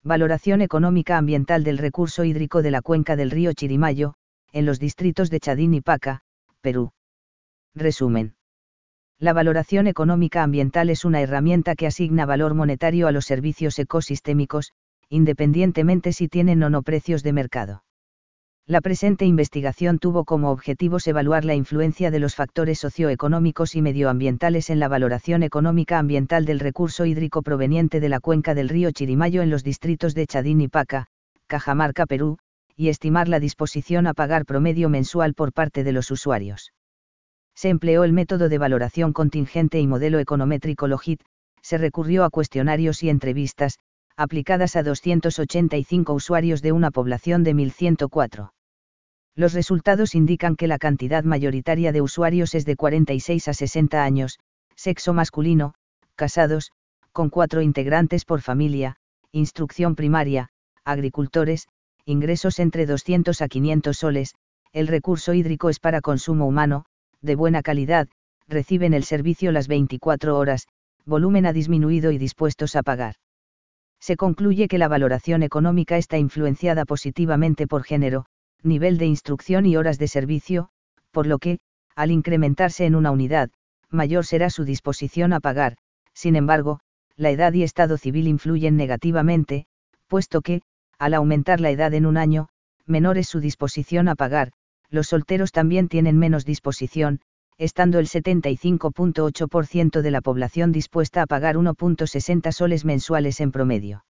Valoración económica ambiental del recurso hídrico de la cuenca del río Chirimayo, en los distritos de Chadín y Paca, Perú. Resumen. La valoración económica ambiental es una herramienta que asigna valor monetario a los servicios ecosistémicos, independientemente si tienen o no precios de mercado. La presente investigación tuvo como objetivos evaluar la influencia de los factores socioeconómicos y medioambientales en la valoración económica ambiental del recurso hídrico proveniente de la cuenca del río Chirimayo en los distritos de Chadín y Paca, Cajamarca, Perú, y estimar la disposición a pagar promedio mensual por parte de los usuarios. Se empleó el método de valoración contingente y modelo econométrico LOGIT, se recurrió a cuestionarios y entrevistas, aplicadas a 285 usuarios de una población de 1.104. Los resultados indican que la cantidad mayoritaria de usuarios es de 46 a 60 años, sexo masculino, casados, con 4 integrantes por familia, instrucción primaria, agricultores, ingresos entre 200 a 500 soles, el recurso hídrico es para consumo humano, de buena calidad, reciben el servicio las 24 horas, volumen ha disminuido y dispuestos a pagar. Se concluye que la valoración económica está influenciada positivamente por género, nivel de instrucción y horas de servicio, por lo que, al incrementarse en una unidad, mayor será su disposición a pagar. Sin embargo, la edad y estado civil influyen negativamente, puesto que, al aumentar la edad en un año, menor es su disposición a pagar. Los solteros también tienen menos disposición, estando el 75.8% de la población dispuesta a pagar 1.60 soles mensuales en promedio.